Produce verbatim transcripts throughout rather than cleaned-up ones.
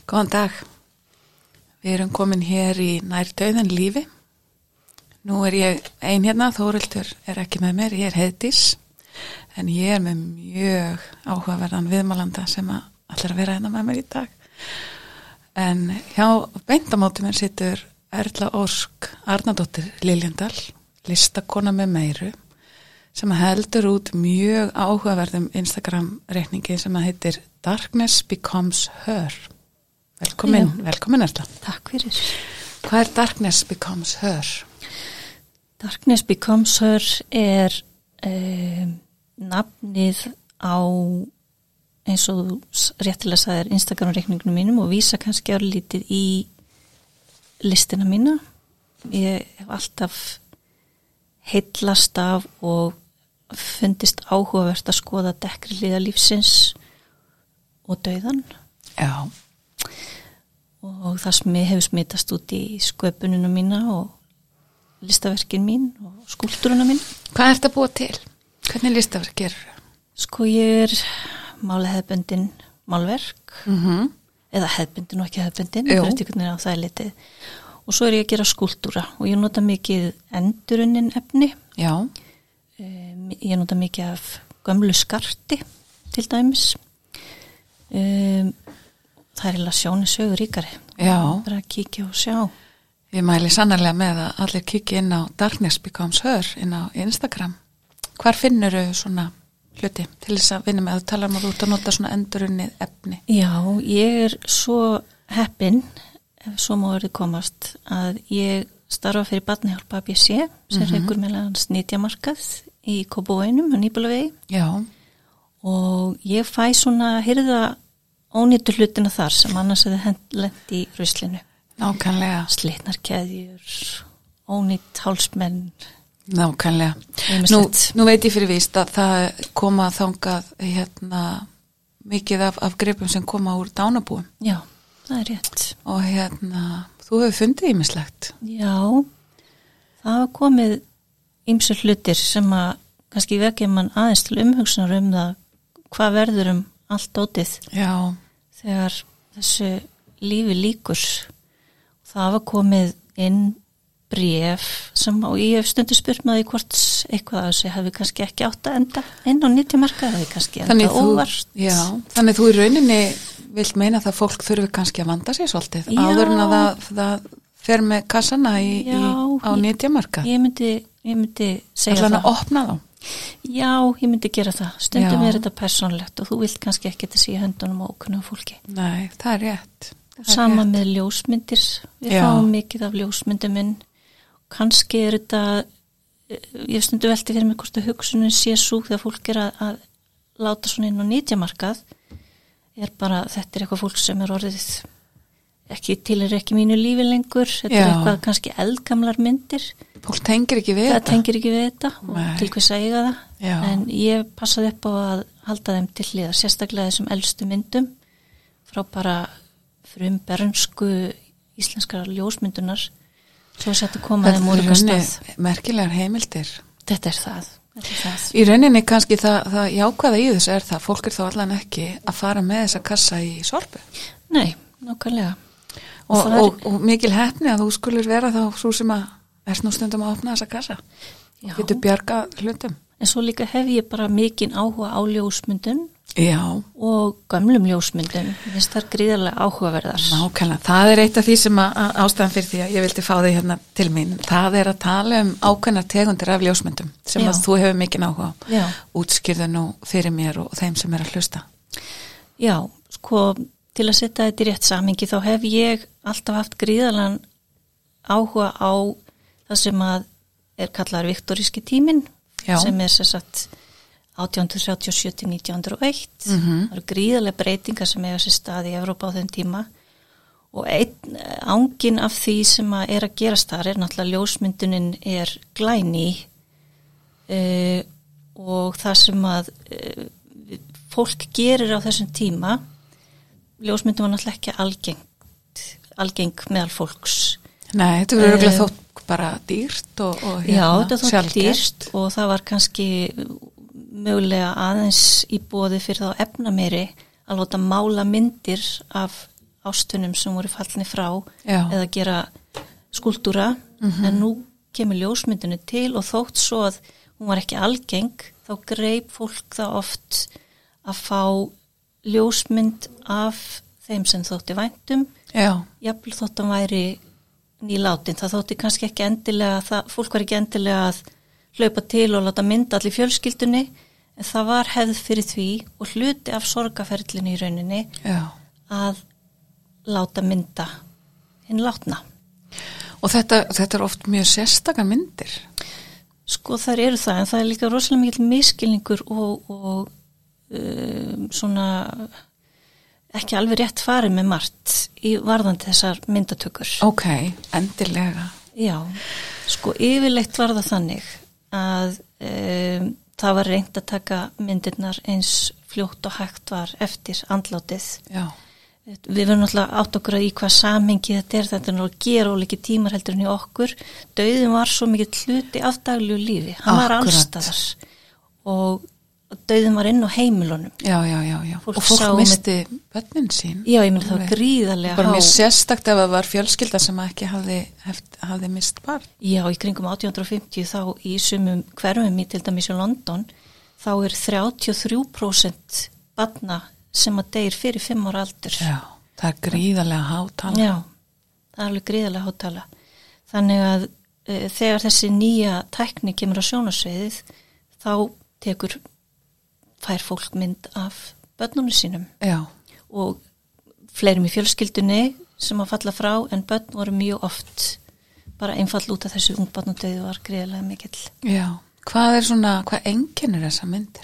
Góðan dag. Við erum komin hér í nær dauðan lífi. Nú er ég ein hérna, Þórhildur er ekki með mér, ég er Heiðdís, en ég er með mjög áhugaverðan viðmælanda sem að allir að vera hérna með mér í dag. En hjá beintamóti mér situr Erla Ósk Arnardóttir Liljendal, listakona með meiru, sem heldur út mjög áhugaverðum Instagram-reikningi sem að heitir Darkness Becomes Her. Velkomin, Já. velkomin Erla. Takk fyrir. Hvað er Darkness Becomes Her? Darkness Becomes Her er eh, nafnið á, eins og réttilega sagðir, Instagram-reikningunum mínum og vísa kannski örlítið í listina mína. Ég hef alltaf heillast af og fundist áhugavert að skoða dekkri hliðar lífsins og dauðan. Já. Og það sem ég hefur smitast út í sköpunina mína og listaverkin mín og skúlptúruna mín. Hvað ert að búa til? Hvernig listaverk gerur það? Sko ég er mála hefðbundin málverk, Mm-hmm. eða hefðbundin og ekki hefðbundin, það er hvernig á það er litið. Og svo er ég að gera skúlptúra og ég nota mikið endurunnin efni. Já. Um, ég nota mikið af gömlu skarti til dæmis. Um, það er eiginlega sjóni sögur ríkari. Já. Bara að kíkja og sjá. Ég mæli sannarlega með að allir kíkja inn á Darkness Becomes Her inn á Instagram. Hvar finnur þau svona hluti til þess að vinna með að þú talar um að þú ert að nota svona endurunnið efni? Já, ég er svo heppin, ef svo má verið komast, að ég starfa fyrir Barnahjálp A B C sem Mhm. rekur meðan snitjamarkað í Kópavoginum og Nýbúlavegi Já. og ég fæ svona hirða ónýttu hlutina þar sem annars hefði lent í ruslinu. Nákvæmlega. Slitnar keðjur, ónýtt hálsmenn. Nákvæmlega. Ýmislegt. Nú, nú veit ég fyrir víst að það koma þangað hérna mikið af, af gripum sem koma úr dánabúum Já, það er rétt. og hérna þú hefur fundið ýmislegt. Já, það var komið ýmsir hlutir sem að kannski vekja mann aðeins til umhugsunar um það hvað verður um allt dótið Já. þegar þessu lífi líkur. Það var komið inn bréf sem og ég hef stundu spurt maður hvort eitthvað af þessu hefði kannski ekki átt að enda inn á nýttjumarka hefði kannski enda óvart. Já, þannig þú í rauninni vilt meina það fólk þurfi kannski að vanda sig svolítið Já. áður en að það, það fer með kassana í, Já, í, á ég- nýttjamarka. Ég myndi, ég myndi segja Ætla hann það. að opna þá? Já, ég myndi gera það. Stundum Já. er þetta persónlegt og þú vilt kannski ekki þetta sé höndunum og ókunnum fólki. Nei, það er rétt. Það er Sama rétt. með ljósmyndir. Við Já. fáum mikið af ljósmyndum minn. Kannski er þetta, ég stundu velti fyrir mig hvort að hugsunin sé svo þegar fólk er að, að láta svona inn á nýtjamarkað er bara, þetta er eitthvað fólk sem er orðið ekki til er ekki mínu lífi lengur. Þetta er Já. eitthvað kannski eldgamlar myndir. Fólk tengir ekki við Það þetta. tengir ekki við þetta og Nei. til hvers að eiga það. Já. En ég passaði upp á að halda þeim til hliðar, sérstaklega þessum elstu myndum frá bara frum bernsku íslenskar ljósmyndunar svo sett að koma þeim úr eitthvað stað. merkilegar heimildir. Þetta er það. Þetta er það. Í rauninni kannski það, það jákvæða í þessu er það fólk er þá allan ekki að fara með þessa kassa í sorpu. Nei, nákvæmlega. Og, það er- og, og mikil heppni að þú skulur vera þá svo sem að er nú stundum að opna þessa kassa. Já. Getur bjarga hlutum. En svo líka hef ég bara mikinn áhuga á ljósmyndun Já, og gömlum ljósmyndun. Mér finnst það gríðarlega áhugaverðar. nákvæmlega. Það er eitt af því sem að, að ástæðan fyrir því að ég vildi fá þig hérna til mín. Það er að tala um ákveðnar tegundir af ljósmyndum sem Já. að þú hefur mikinn áhuga á. Já. Útskýrðu nú fyrir mér og þeim sem er að hlusta. Já, sko, til að setja þetta í rétt samhengi þá hef ég alltaf haft gríðarlegan áhuga á það sem að er kallaður viktoríski tíminn Já. sem er sem sagt átján hundruð þrjátíu og sjö til nítján hundruð og eitt. Mhm. Það eru gríðarlega breytingar sem eiga sér stað í Evrópa á þeim tíma og einn ángin af því sem að er að gerast þar er náttúrulega ljósmyndunin er glæný uh, og það sem að uh, fólk gerir á þessum tíma ljósmyndum var náttúrulega ekki algengt, algeng meðal fólks. Nei, þetta verður örugglega þótt bara dýrt og, og Já, hérna, þetta þótt sjaldgæft. dýrt og það var kannski mögulega aðeins í boði fyrir þá efna meiri að láta mála myndir af ástunum sem voru fallni frá Já. eða gera skúltúra, Mhm. en nú kemur ljósmyndinu til og þótt svo að hún var ekki algeng, þá greip fólk það oft að fá ljósmynd af þeim sem þótti væntum, Já. jafnvel þótt hann væri nýlátin. Það þótti kannski ekki endilega, það, fólk var ekki endilega að hlaupa til og láta mynda allir fjölskyldunni, en það var hefð fyrir því og hluti af sorgaferlinu í rauninni Já. að láta mynda hinn látna. Og þetta, þetta er oft mjög sérstakar myndir. Sko þær eru það, en það er líka rosalega mikill miskilningur og, og um, svona ekki alveg rétt farið með margt í varðandi þessar myndatökur. Ok, endilega. Já, sko yfirleitt var það þannig að um, það var reynt að taka myndirnar eins fljótt og hægt var eftir andlátið. Já. Við verðum náttúrulega átt okkur að í hvað samhengi þetta er, þetta er náttúrulega að gera ólíki tímar heldur en í okkur. Dauðin var svo mikið hluti af daglegu lífi, hann var Akkurat. allstaðar og dauðin var inn á heimilunum. Já, já, já, já. Fólk og fólk sá misti börnin sín. Já, ég myndi það var Alveg. gríðarlega Bara há. mér sérstakt ef það var fjölskylda sem ekki hafði, heft, hafði mist barn. Já, í kringum átján hundruð og fimmtíu þá í sumum hverfum í til dæmis í London þá er þrjátíu og þrjú prósent barna sem að deyr fyrir fimm ára aldur. Já, það er gríðarlega hátala. Já, það er alveg gríðarlega hátala. Þannig að e, þegar þessi nýja tækni kemur á sjónarsviðið þá tekur fær fólk mynd af börnunum sínum Já, og fleirum í fjölskyldunni sem að falla frá en börn voru mjög oft bara einfall út af þessu ungbarnadauði var gríðarlega mikill. já. Hvað er svona, hvað einkennir þessa myndir?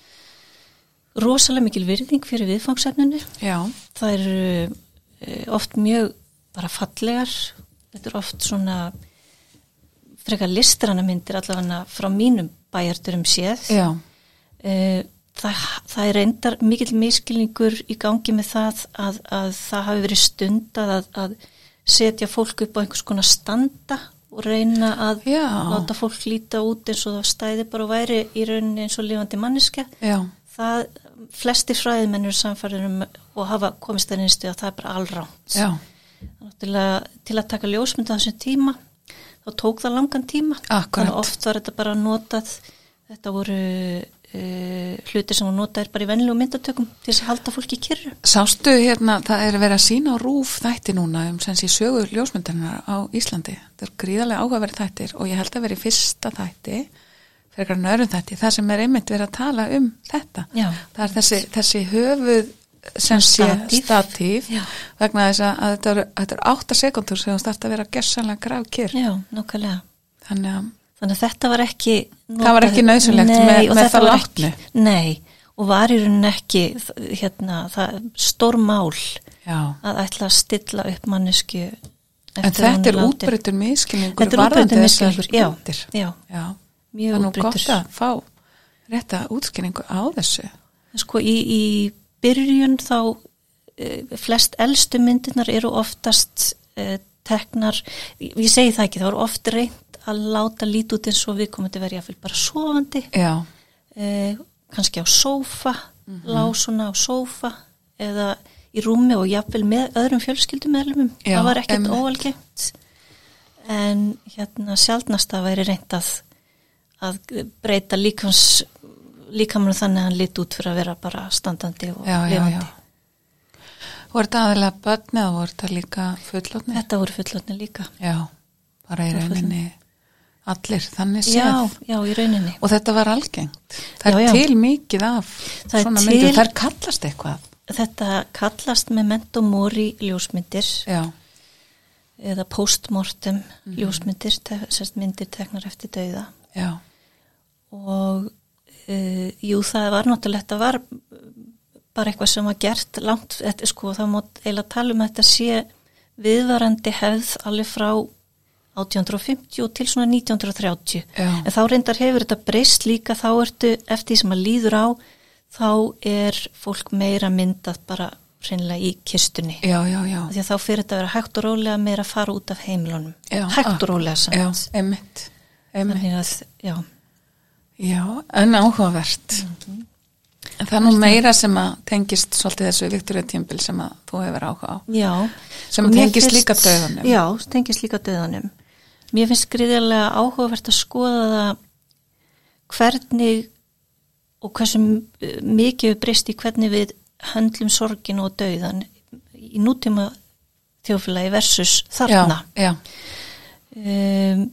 Rosalega mikil virðing fyrir viðfangsefninu. Já. Það eru e, oft mjög bara fallegar. Þetta er oft svona frekar listrana myndir allavega frá mínum bæjardurum séð. Já. E, það, það er reyndar mikill miskilningur í gangi með það að, að það hafi verið stundað að, að setja fólk upp á einhvers konar standa og reyna að Já. láta fólk líta út eins og það stæði bara og væri í rauninni eins og lifandi manneska. Já. Það, flestir fræðimenn eru samfærir um og hafa komist að einstu að það er bara allránt. Já. Náttúrulega til að taka ljósmynd á þessum tíma, þá tók það langan tíma. Akkurat. Þannig oft var þetta bara notað, þetta voru uh, hlutir sem voru notaðir bara í venjulegu myndatökum til þess að halda fólki í kyrru. Sástu hérna, það er verið að sína á RÚV þætti núna um sem sé sögu ljósmyndarinnar á Íslandi. Það er gríðarlega áhugaverð þættir og ég held að vera í fyrsta þætti frekar en öðrum þætti, það sem er einmitt verið að tala um þetta. Já. Það er þessi, þessi höfuð sem sé Statív. statív Já. vegna þess að þetta eru, þetta eru átta sekundur sem þú start að vera gersanlega grafkyrr. Já, nákvæmlega. Þannig að Þannig að þetta var ekki Það var ekki nauðsynlegt Nei, með- og með þetta það var látnu. ekki- Nei, og var í rauninni ekki hérna, það stór mál já. að ætla að stilla upp mannesku En þetta er útbreyttur miskilningur Þetta er varðandi útbreyttur þessar miskilningur, já, myndir. já, Já. mjög Það er nú gott útbreyttur. að fá rétta útskýringu á þessu. Sko í, í byrjun þá e, flest elstu myndirnar eru oftast e, teknar, ég segi það ekki, það voru oft reynt að láta lít út eins og við komum til að vera jáfnvel bara sofandi, Já. e, kannski á sófa, mm -hmm. lásuna á sófa eða í rúmi og jafnvel með öðrum fjölskyldumeðlumum. Já, Það var ekkert einmitt. óalgengt en hérna sjaldnast að væri reynt að, að breyta líkams líkamann þannig að hann lit út fyrir að vera bara standandi og Já, já, lifandi. já. Voru þetta aðeinslega börn eða voru þetta líka fullotni? Þetta voru fullotni líka. Já, bara í Þetta voru rauninni allir þannig séð. Já, já, í rauninni. Og þetta var algengt. Það Já, er já. til mikið af Það er svona til- myndir. Það er kallast eitthvað. Þetta kallast memento mori ljósmyndir Já, eða postmortem Mhm. ljósmyndir, te- sérst myndir teknar eftir dauða. já, Og uh, jú, það var náttúrulega, þetta var bara eitthvað sem var gert langt, þetta, sko, það má eiginlega tala um að þetta sé viðvarandi hefð alveg frá átján hundruð og fimmtíu til svona nítján hundruð og þrjátíu. Já. En þá reyndar hefur þetta breyst líka, þá ertu eftir því sem að líður á, þá er fólk meira myndað bara hreinlega í kistunni. já, já, já. Því að þá fyrir þetta að vera hægt og rólega meira að fara út af heimilunum. Já, Hægt og ah, rólega samt. Já, einmitt. einmitt. Þannig að, já. Já, en áhugavert. Mhm. En það er nú meira sem að tengist svolítið þessu Viktoríu tímabil sem að þú hefur áhuga á. Já. Sem að tengist finnst, líka dauðanum. Já, tengist líka dauðanum. Mér finnst gríðarlega áhugavert að skoða það hvernig og hversu mikið við breyst í hvernig við höndlum sorgin og dauðan í nútíma þjóðfélagi versus þarna. Já, já. Um,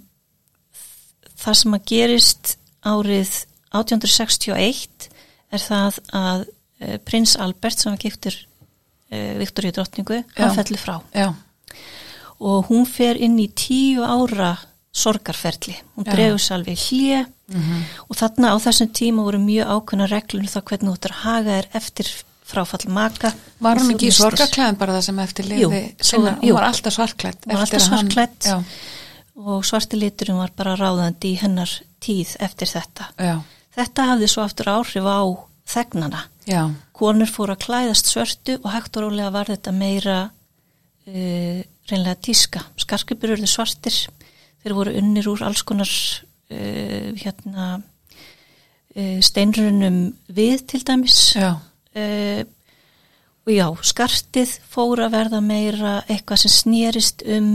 það sem að gerist árið átján hundruð sextíu og eitt er það að uh, prins Albert sem var giftur uh, Viktoríu drottningu, hann fellur frá. Já. Og hún fer inn í tíu ára sorgarferli. Hún dregur sig alveg hlé mm-hmm. og þarna á þessum tíma voru mjög ákveðna reglur um það hvernig þú ættir að haga þér eftir fráfall maka. Var hún ekki í sorgarklæðin bara það sem eftir liði sinna? Hún var alltaf svartklædd. Hún var alltaf svartklædd og svarti liturinn var bara ráðandi í hennar tíð eftir þetta. Já. Þetta hafði svo aftur áhrif á þegnana. Já. Konur fóru að klæðast svörtu og hægt og rólega var þetta meira uh, reynlega tíska. Skartgripir urðu svartir. Þeir voru unnir úr alls konar uh, hérna, uh, steinrunum við til dæmis. Já. Uh, og já, skartið fór að verða meira eitthvað sem snerist um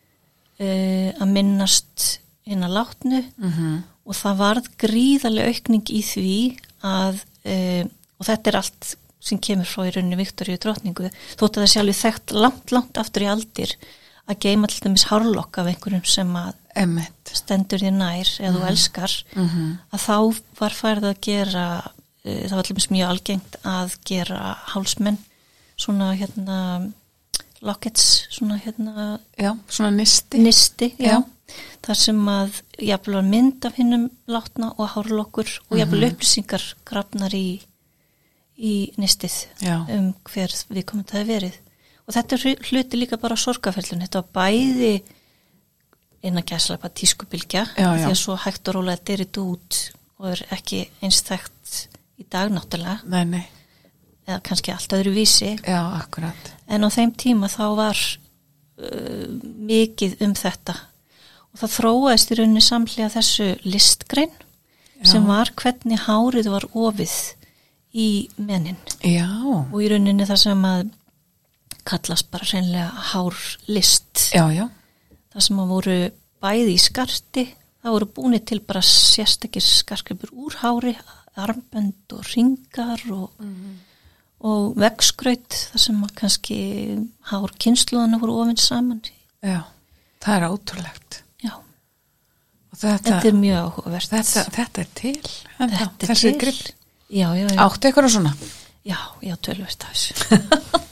uh, að minnast inn að látnu mm-hmm. og það varð gríðarlega aukning í því að, uh, og þetta er allt sem kemur frá í rauninni Viktoríu drottningu, þótt að það sé alveg þekkt langt, langt aftur í aldir að geyma til dæmis hárlokk af einhverjum sem að Emmett. Stendur þér nær eða mm-hmm. þú elskar, mm-hmm. að þá var færð að gera, uh, það var alltaf mjög algengt að gera hálsmenn, svona hérna lockets, svona hérna já, svona nisti, nisti já. Já. Þar sem að jafnvel var mynd af hinnum látna og hárlokkur og jafnvel mm-hmm. upplýsingar grafnar í, í nistið já. Um hver við komum það verið. Og þetta hluti líka bara sorgarferlun. Þetta var bæði innan gæslepa tískubilgja því að svo hægt og rólega derið út og er ekki eins þekkt í dag náttúrulega. Nei, nei. Eða kannski allt öðru vísi. Já, akkurat. En á þeim tíma þá var uh, mikið um þetta. Og það þróaðist í rauninni samhliða þessu listgrein já. Sem var hvernig hárið var ofið í mennin. Já. Og í rauninni það sem að kallast bara hreinlega hárlist. Já, já. Það sem að voru bæði í skarti, það voru búinir til bara sérstakir skartgripur úr hári, armbönd og ringar og, mm. og veggskraut, það sem að kannski hár kynsluðana voru ofinn saman. Já, það er ótrúlegt. Já. Þetta, þetta er mjög áhugavert. Þetta, þetta er til. Þetta, þetta er þessi til. Grill. Já, já, já. Áttu eitthvað svona? Já, já, tölvist af þessu.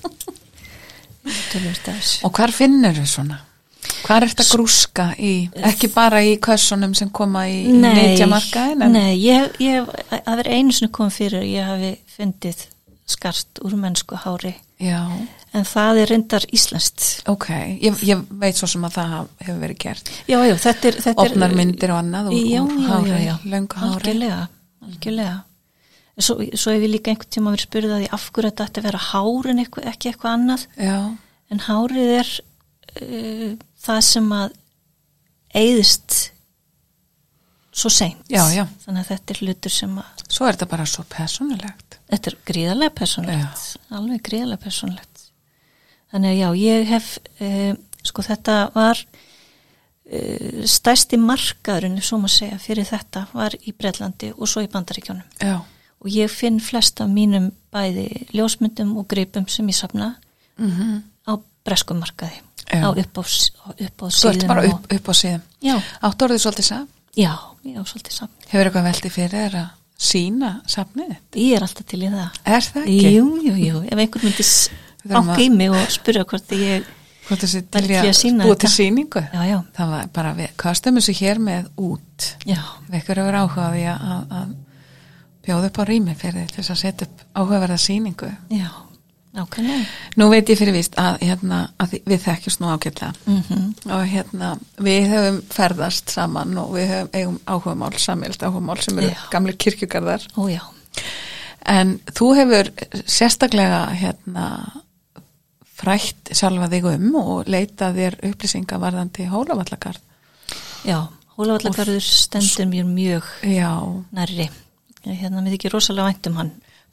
tölvist af þessu. Og hvar finnur þau svona? Hvar er þetta grúska í, ekki bara í kössunum sem koma í netjamarkaðin? Nei, ég, ég, það er einu sem kom fyrir, ég hafi fundið skart úr mennsku hári. Já. En það er reyndar íslenskt. Ok, ég, ég veit svo sem að það hefur verið gert. Já, já, þetta er... Þetta Opnar myndir og annað úr, já, úr hári, já, já, löngu hári. Algjörlega, algjörlega. Svo, svo hef ég líka einhvern tíma verið spurðið að því af hverju þetta ætti að vera hár en eitthvað, ekki eitthvað annað. Já. En hárið er uh, það sem að eyðist svo seint. Já, já. Þannig að þetta er hlutur sem að... Svo er þetta bara svo persónulegt. Þetta er gríðarlega persónulegt. Já. Alveg gríðarlega persónulegt. Þannig að já, ég hef, uh, sko þetta var uh, stærsti markaðurinn, svo maður segja, fyrir þetta var í Bretlandi og svo í Bandaríkjónum. Já. Og ég finn flest af mínum bæði ljósmyndum og gripum sem ég safna mm-hmm. á breskum markaði. Já. Á upp á, upp á síðum. Þú ert bara upp, upp á síðum. Já. Áttu orðið svolítið safn? Já, já, svolítið safn. Hefur eitthvað veltið fyrir þér að sína safnið? Ég er alltaf til í það. Er það ekki? Jú, jú, jú. Ef einhvern myndi banka í mig og spyrja hvort ég hvort þessi til að sína búið til síningu. Já, já. Það var bara, við kastum þessu hér með út. Já. Við ekkur hefur áhugaði að, að bjóða upp á rými fyrir því til þess að setja upp áhugaverða síningu. Já, nákvæmlega. Nú veit ég fyrir víst að, hérna, að við þekkjumst nú ágætlega mm-hmm. og hérna, við höfum ferðast saman og við höfum eigum áhugamál, sameilt áhugamál sem eru já. Gamlir kirkjugarðar. Ó já. En þú hefur sérstaklega hérna frætt sjálfa þig um og leitað þér upplýsinga varðandi Hólavallagarð. Já, Hólavallagarður stendur mér mjög já. nærri. Hérna, mér þykir rosalega vænt um hann.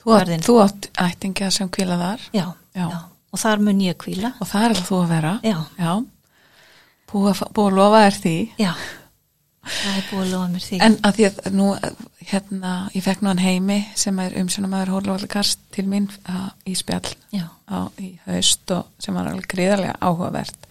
Þú átt, þú átt ættingja sem hvíla þar? Já, já. já, og þar mun ég hvíla. Og það er þú að vera? Já. Já. Búið að, búið að lofa þér því? Já, það er búið að lofa mér því. En að því að nú, hérna, ég fekk nú hann Heimi sem er umsjónamaður Hólavallagarðs til mín á, í spjall á, í haust og sem var alveg gríðarlega áhugavert.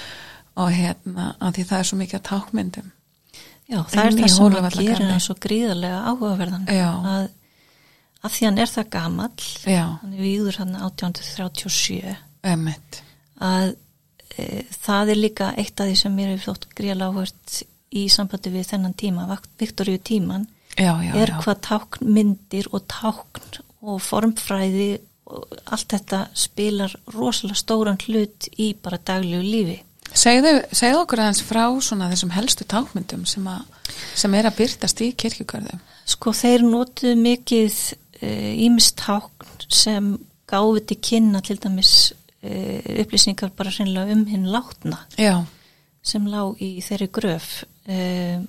Og hérna, að því það er svo mikið að tákmyndum. Já, það er það sem að gera hann svo gríðarlega áhugaverðan. Já. Að, að því hann er það gamall, Já. Hann er víður hann átján hundruð þrjátíu og sjö. Emmett. Að e, það er líka eitt af því sem mér hefur þótt gríðarlega áhugavert í sambandi við þennan tíma, Viktoríu tíman, já, já, er já. hvað táknmyndir og tákn og formfræði og allt þetta spilar rosalega stóran hlut í bara daglegu lífi. Segðu, segðu okkur aðeins frá svona þessum helstu tákmyndum sem, að, sem er að byrtast í kirkjugarðum. Sko þeir notuðu mikið ýmist uh, tákn sem gáfi til kynna til dæmis uh, upplýsingar bara hreinlega um hinn látna. Já. Sem lá í þeirri gröf. Uh,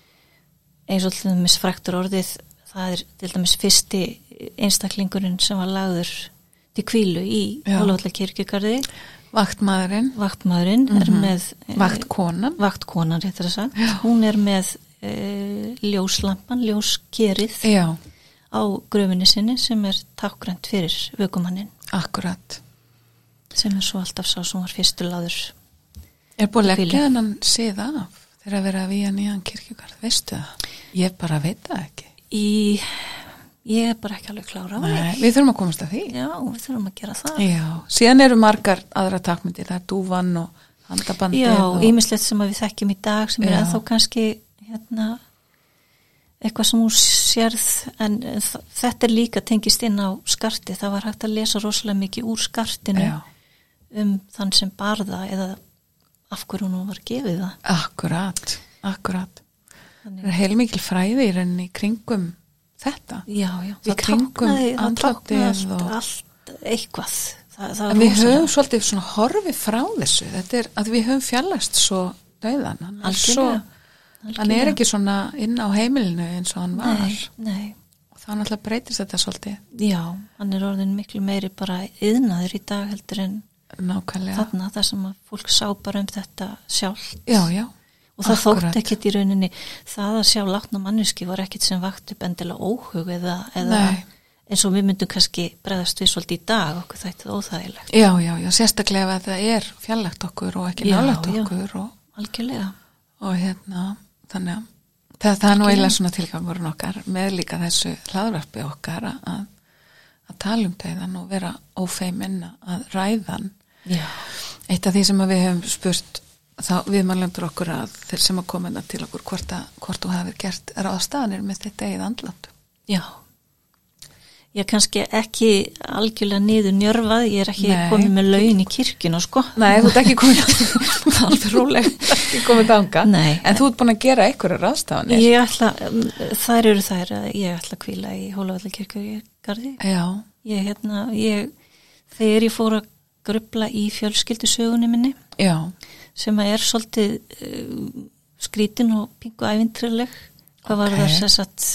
eins og til dæmis fræktur orðið, það er til dæmis fyrsti einstaklingurinn sem var lagður til hvílu í Hólavallakirkjugarði. Vaktmaðurinn. Vaktmaðurinn mm-hmm. er með... Vaktkonan. Vaktkonan, réttar að sagt. Hún er með e, ljóslampan, ljóskerið Já. Á gröfinni sinni sem er tákgrænt fyrir vökumannin. Akkurat. Sem er svo alltaf sá sem var fyrstur láður. Er búið að leggja hennan sið af þegar að vera að víja nýjan kirkjugarð, veistu það? Ég bara veit það ekki. Í... Ég er bara ekki alveg klára á því. Nei, við þurfum að komast að því. Já, við þurfum að gera það. Já, síðan eru margar aðra tákmyndir, það er dúvan og handabandið. Já, og... ýmislegt sem við þekkjum í dag sem Já. Er ennþá kannski hérna, eitthvað sem hún sérð, en þetta er líka tengist inn á skarti. Það var hægt að lesa rosalega mikið úr skartinu Já. Um þann sem barða eða af hverju hún var gefið það. Akkurat, akkurat. Þannig. Það er heilmikil fræði í rauninni kringum þetta. Já, já. Það táknaði, það táknaði allt, og... allt eitthvað. Það, það en við rosalega. Höfum svolítið svona horfið frá þessu. Þetta er að við höfum fjallast svo dauðan. Hann er, svo, hann er ekki svona inn á heimilinu eins og hann var. Nei, nei. Og það náttúrulega breytist þetta svolítið. Já, hann er orðin miklu meiri bara iðnaður í dag heldur en nákvæmlega. Þarna þar sem að fólk sá bara um þetta sjálft. Já, já. Og það Akkurat. Þótt ekkit í rauninni, það að sjá látna manneski var ekkit sem vakt upp endilega óhug eða, eða eins og við myndum kannski bregðast við svolítið í dag okkur þættið óþægilegt. Já, já, já, sérstaklega að það er fjarlægt okkur og ekki nálægt okkur. Já, algjörlega. Og hérna, þannig að það, það er nú eiginlega svona tilgangurinn okkar með líka þessu hlaðvarpi okkar að, að tala um dauðan og vera ófeiminn að ræðan. Já. Eitt af því sem við hefum spurt þá við mannlendur okkur að þeir sem að koma til okkur hvort, að, hvort þú hefur gert ráðstafanir með þetta eigið andlátt. Já. Ég er kannski ekki algjörlega niður njörfað, ég er ekki Nei. Komið með laun í kirkjuna, sko. Nei, þú ert ekki komið, þú ert alveg róleg, ekki komið þanga. Nei. En þú ert búin að gera einhverja ráðstafanir. Ég ætla, þær eru þær að ég ætla að hvíla í Hólavallakirkjugarði. Já. Ég, hérna, ég, þegar ég fór að grubla í fjölskyldusögunni minni. Já. Sem er svolítið uh, skrítin og pingu ævintrileg. Hvað var okay. það þess að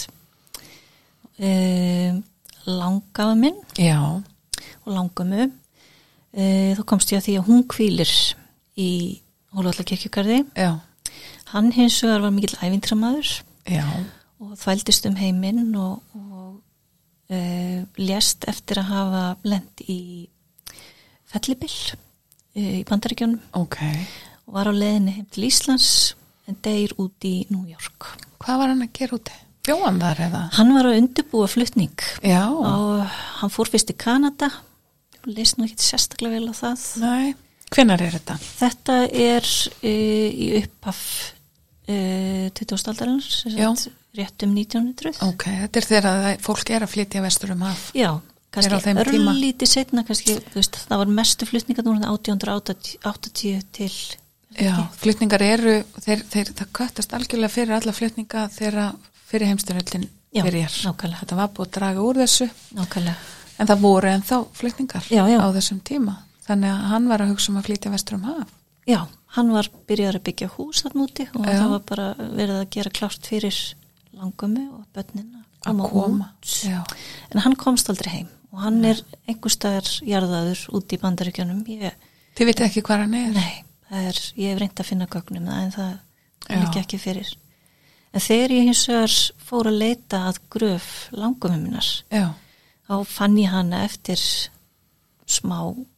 uh, langafa minn Já. Og langamu. Uh, þá komst ég að því að hún hvílir í Hólavallakirkjugarði. Já. Hann hins vegar var mikill ævintramaður. Já. Og þvældist um heiminn og, og uh, lést eftir að hafa lent í fellibill uh, í Bandaríkjunum. Okay. Og var á leiðinni heim til Íslands en deyr út í New York. Hvað var hann að gera úti? Bjóðan þar eða? Hann var að undirbúa flutning. Já. Og hann fór fyrst í Kanada. Ég leist nú ekki sérstaklega vel á það. Nei. Hvenær er þetta? Þetta er uh, í upphaf uh, tuttugustu aldarinnar, rétt um nítján hundruð. Ok, þetta er þegar fólk er að flytja vestur um haf. Já. Kannski örlítið setna, kannski, þú veist, það var mestu flutningar núna átján hundruð áttatíu til... Já, flutningar eru, þeir, þeir, það köttast algjörlega fyrir alla flutninga þegar fyrir heimstyrjöldin byrjar. Já, nákvæmlega. Þetta var búið að draga úr þessu. Nákvæmlega. En það voru ennþá flutningar já, já. Á þessum tíma. Þannig að hann var að hugsa um að flytja vestur um haf. Já, hann var byrjar að byggja hús þarna úti og já. Það var bara verið að gera klárt fyrir langömmu og börnin að Að koma, koma. út. Já. En hann komst aldrei heim og hann er einhver staðar jarðaður út í Bandaríkjunum. Ég, Þið vitið ekki hvað hann er? nei, það er, ég hef reynt að finna gögnum það en það Já. liggi ekki fyrir. En þegar ég hins vegar fór að leita að gröf langömmu minnar, Já. þá fann ég hana eftir smá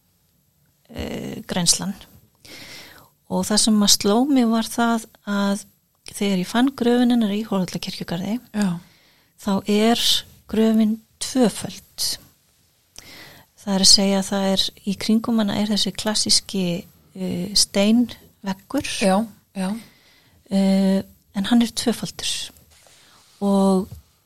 uh, grenslan. Og það sem að sló mig var það að þegar ég fann gröfin hennar í Hólvallakirkjugarði, Já. þá er gröfin tvöföld. Það er að segja að það er í kringum hana er þessi klassíski uh, steinveggur, Já. Já. uh, en hann er tvöfaldur og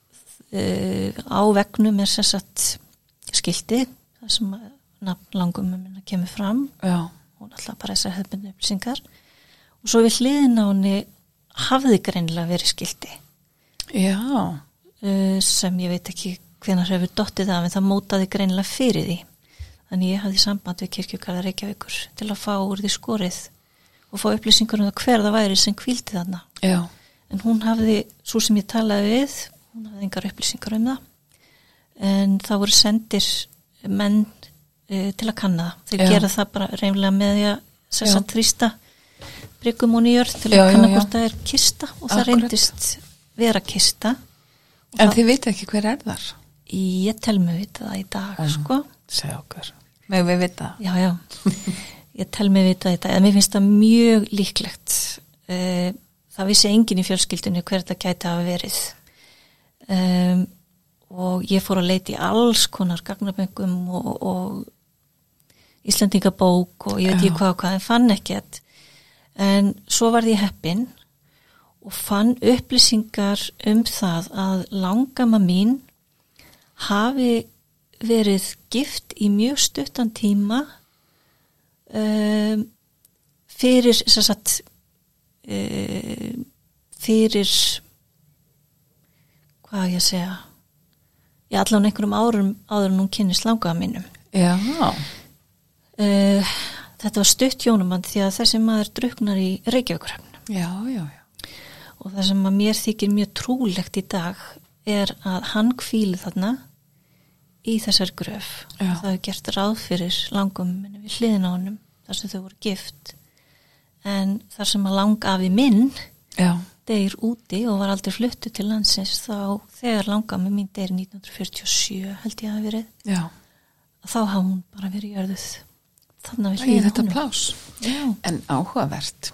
uh, á veggnum er sem sagt skilti, það sem að nafn langömmu minna kemur fram Já. og náttúrulega bara þessar hefðbundnu upplýsingar og svo við hliðina á henni hafði greinilega verið skilti Já. uh, sem ég veit ekki hvenær hefur dottið af en það mótaði greinilega fyrir því þannig ég hafði samband við Kirkjugarða Reykjavíkur til að fá úr því skorið og fá upplýsingar um það hver það væri sem hvíldi þarna Já. en hún hafði, svo sem ég talaði við hún hafði engar upplýsingar um það en það voru sendir menn uh, til að kanna það þeir Já. gera það bara reynlega með því að þess að þrýsta bryggum og nýjörð til Já, að kanna já, já. hvort það er kista og það Akkurat. reyndist vera kista og En það, þið vitið ekki hver er þar? ég tel mig vita það í dag Mhm. sko, Segð okkur. Megum við vita? já já ég tel mig vita þetta, en mér finnst það mjög líklegt uh, það vissi enginn í fjölskyldinu hver þetta gæti hafa verið um, og ég fór að leita í alls konar gagnaböngum og, og Íslendingabók og ég veit Já. ekki hvað og hvað en fann ekkert en svo varð ég heppin og fann upplýsingar um það að langamma mín hafi verið gift í mjög stuttan tíma um, fyrir sem sagt um, fyrir hvað á ég að segja já allan einhverjum árum áður en hún kynnist langamma mínum Já. uh, þetta var stutt hjónaband því að þessi maður druknar í Reykjavíkurhöfn Já, já, já. og það sem að mér þykir mjög trúlegt í dag er að hann hvíli þarna í þessar gröf Já. það hefur gert ráð fyrir langum við hliðina á honum þar sem þau voru gift en þar sem að langafi minn Já. deyr úti og var aldrei fluttu til landsins þá þegar langafi mín deyr nítján hundruð fjörutíu og sjö held ég að hafi verið Já. þá hafa hún bara verið jörðuð þarna við Í hliðina á þetta honum. plás. Já. En áhugavert.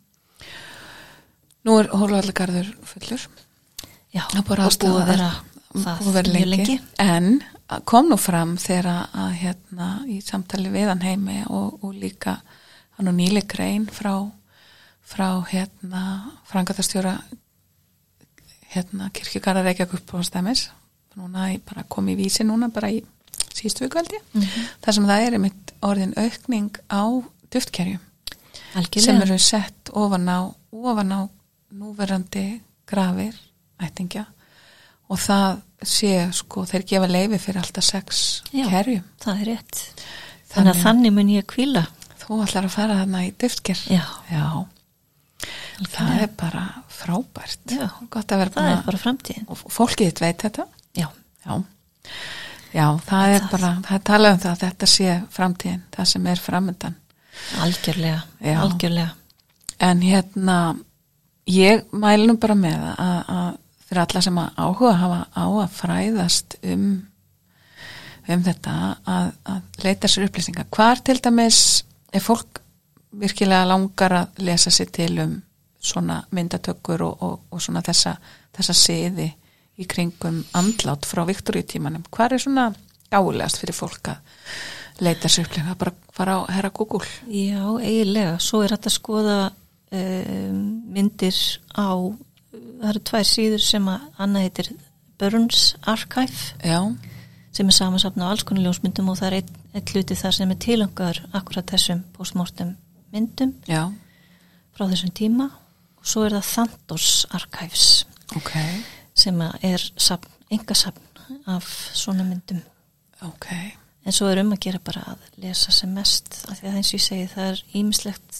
Nú er Hólvallagarður fullur. Já, Það er bara og búið að vera búið það að vera mjög lengi. lengi. En kom nú fram þegar að, að hérna í samtali við hann heimi og, og líka hann og nýli grein frá, frá hérna frangatastjóra hérna Kirkjugarða Reykjavíkur á Stemmis. Núna í, bara kom í vísi núna bara í síðustu viku held ég. Mhm. Þar sem það er einmitt orðin aukning á duftkerjum Algjörlega. sem eru sett ofan á, ofan á núverandi grafir ættingja og það sé sko þeir gefa leyfi fyrir alltaf sex Já. kerjum. Það er rétt. Þannig að þannig mun ég kvíla. Þú ætlar að fara þarna í duftker. Já. Já. Það er bara frábært. Já. Gott að vera Það búin er bara framtíðin. og fólkið þitt veit þetta. Já. Já. Já, það er Það- bara, það er talað um það að þetta sé framtíðin, það sem er framöndan. Algjörlega. Já. Algjörlega. En hérna, ég mæli nú bara með að, að fyrir alla sem að áhuga hafa á að fræðast um, um þetta að, að leita sér upplýsingar. Hvar til dæmis er fólk virkilega langar að lesa sér til um svona myndatökur og, og, og svona þessa, þessa siði í kringum andlát frá Viktoríutímanum. Hvar er svona gálegast fyrir fólk að leita sér upplýsingar? Bara fara á herra Google. Já, eiginlega. Svo er þetta að skoða um, myndir á, það eru tvær síður sem að annað heitir Burns Archive Já, sem er samansafn á alls konar ljósmyndum og það er einn ein hluti þar sem er tilangar akkurat þessum postmortem myndum já, frá þessum tíma og svo er það Thantos Archives ok, sem að er safn, engasafn af svona myndum. ok. En svo er um að gera bara að lesa sem mest af því að eins og ég segi það er ýmislegt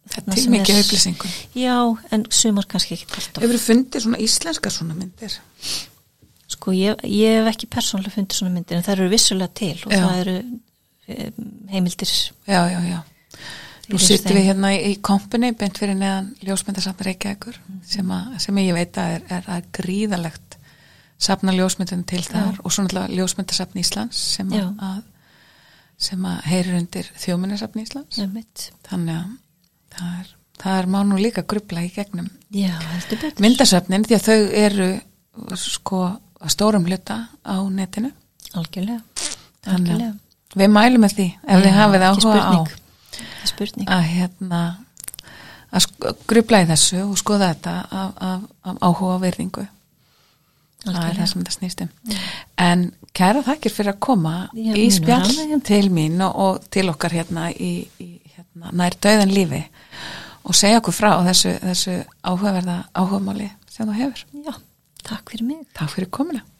Þetta er til mikið upplýsingum. Já, en sumar kannski ekki alltaf. Hefur þú fundið svona íslenskar svona myndir? Sko, ég, ég hef ekki persónulega fundið svona myndir, en það eru vissulega til og já. Það eru um, heimildir. Já, já, já. Nú sittum við hérna í, í kompunni, beint fyrir neðan ljósmyndasafn Reykjavíkur, mm. sem, að, sem ég veit að er, er að gríðalegt safna ljósmyndun til þar já. Og svona ljósmyndasafn Íslands sem að, sem að heyrir undir þjóðminjasafn Íslands. Já, mitt. Þannig að það er, það er má nú líka grufla í gegnum já, myndasöfnin því að þau eru sko að stórum hluta á netinu. Algjörlega. Þannig að við mælum með því ef já, þið hafið áhuga á spurning. Að hérna að grufla í þessu og skoða þetta af, af, af áhuga og virðingu. Algjörlega. Það er það sem þetta snýst um. Já. En kæra þakkir fyrir að koma já, í spjall til mín og, og til okkar hérna í, í hérna, nær dauðan lífi og segja okkur frá þessu, þessu áhugaverða áhugamáli sem þú hefur. Já, takk fyrir mig. Takk fyrir komuna.